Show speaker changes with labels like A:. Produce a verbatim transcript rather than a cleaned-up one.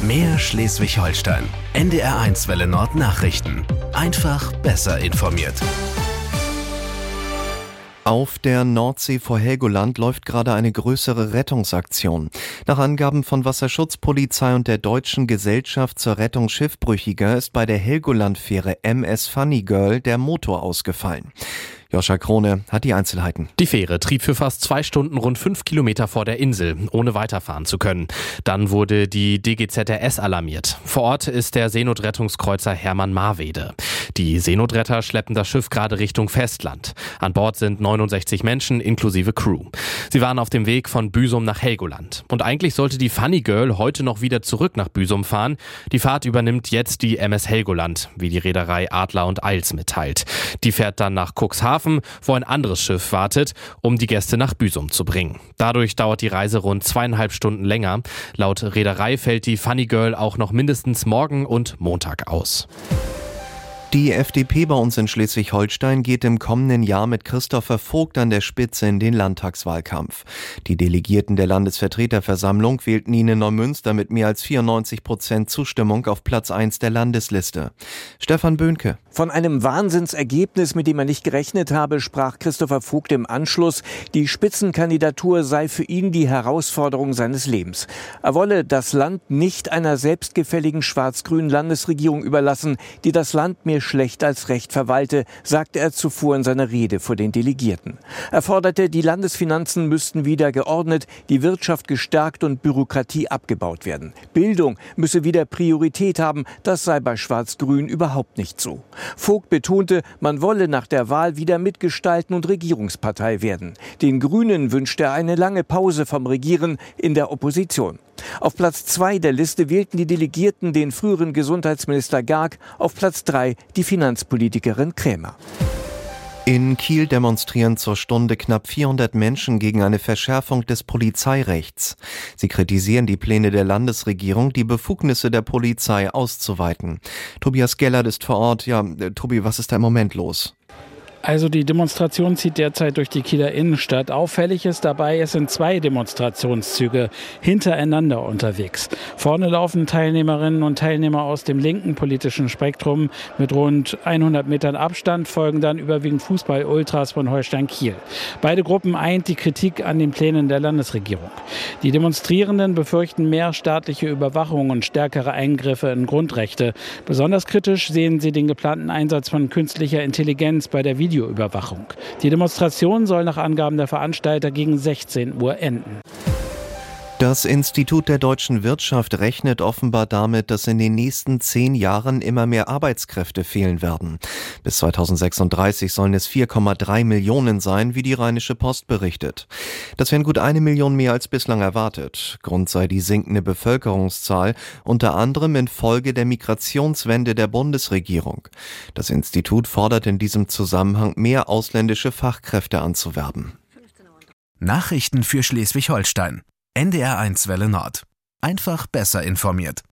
A: Mehr Schleswig-Holstein. N D R eins Welle Nord Nachrichten. Einfach besser informiert.
B: Auf der Nordsee vor Helgoland läuft gerade eine größere Rettungsaktion. Nach Angaben von Wasserschutzpolizei und der Deutschen Gesellschaft zur Rettung Schiffbrüchiger ist bei der Helgoland-Fähre M S Funny Girl der Motor ausgefallen. Joscha Krone hat die Einzelheiten.
C: Die Fähre trieb für fast zwei Stunden rund fünf Kilometer vor der Insel, ohne weiterfahren zu können. Dann wurde die D G Z R S alarmiert. Vor Ort ist der Seenotrettungskreuzer Hermann Marwede. Die Seenotretter schleppen das Schiff gerade Richtung Festland. An Bord sind neunundsechzig Menschen inklusive Crew. Sie waren auf dem Weg von Büsum nach Helgoland. Und eigentlich sollte die Funny Girl heute noch wieder zurück nach Büsum fahren. Die Fahrt übernimmt jetzt die M S Helgoland, wie die Reederei Adler und Eils mitteilt. Die fährt dann nach Cuxhaven, wo ein anderes Schiff wartet, um die Gäste nach Büsum zu bringen. Dadurch dauert die Reise rund zweieinhalb Stunden länger. Laut Reederei fällt die Funny Girl auch noch mindestens morgen und Montag aus.
B: Die F D P bei uns in Schleswig-Holstein geht im kommenden Jahr mit Christopher Vogt an der Spitze in den Landtagswahlkampf. Die Delegierten der Landesvertreterversammlung wählten ihn in Neumünster mit mehr als vierundneunzig Prozent Zustimmung auf Platz eins der Landesliste. Stefan Böhnke.
D: Von einem Wahnsinnsergebnis, mit dem er nicht gerechnet habe, sprach Christopher Vogt im Anschluss. Die Spitzenkandidatur sei für ihn die Herausforderung seines Lebens. Er wolle das Land nicht einer selbstgefälligen schwarz-grünen Landesregierung überlassen, die das Land mehr schlecht als recht verwalte, sagte er zuvor in seiner Rede vor den Delegierten. Er forderte, die Landesfinanzen müssten wieder geordnet, die Wirtschaft gestärkt und Bürokratie abgebaut werden. Bildung müsse wieder Priorität haben, das sei bei Schwarz-Grün überhaupt nicht so. Vogt betonte, man wolle nach der Wahl wieder mitgestalten und Regierungspartei werden. Den Grünen wünschte er eine lange Pause vom Regieren in der Opposition. Auf Platz zwei der Liste wählten die Delegierten den früheren Gesundheitsminister Garg, auf Platz drei die Finanzpolitikerin Krämer.
B: In Kiel demonstrieren zur Stunde knapp vierhundert Menschen gegen eine Verschärfung des Polizeirechts. Sie kritisieren die Pläne der Landesregierung, die Befugnisse der Polizei auszuweiten. Tobias Gellert ist vor Ort. Ja, Tobi, was ist da im Moment los?
E: Also die Demonstration zieht derzeit durch die Kieler Innenstadt. Auffällig ist dabei, es sind zwei Demonstrationszüge hintereinander unterwegs. Vorne laufen Teilnehmerinnen und Teilnehmer aus dem linken politischen Spektrum. Mit rund hundert Metern Abstand folgen dann überwiegend Fußball-Ultras von Holstein Kiel. Beide Gruppen eint die Kritik an den Plänen der Landesregierung. Die Demonstrierenden befürchten mehr staatliche Überwachung und stärkere Eingriffe in Grundrechte. Besonders kritisch sehen sie den geplanten Einsatz von künstlicher Intelligenz bei der Video Videoüberwachung. Die Demonstration soll nach Angaben der Veranstalter gegen sechzehn Uhr enden.
B: Das Institut der deutschen Wirtschaft rechnet offenbar damit, dass in den nächsten zehn Jahren immer mehr Arbeitskräfte fehlen werden. Bis zweitausendsechsunddreißig sollen es vier Komma drei Millionen sein, wie die Rheinische Post berichtet. Das wären gut eine Million mehr als bislang erwartet. Grund sei die sinkende Bevölkerungszahl, unter anderem infolge der Migrationswende der Bundesregierung. Das Institut fordert in diesem Zusammenhang, mehr ausländische Fachkräfte anzuwerben.
A: Nachrichten für Schleswig-Holstein. N D R eins Welle Nord. Einfach besser informiert.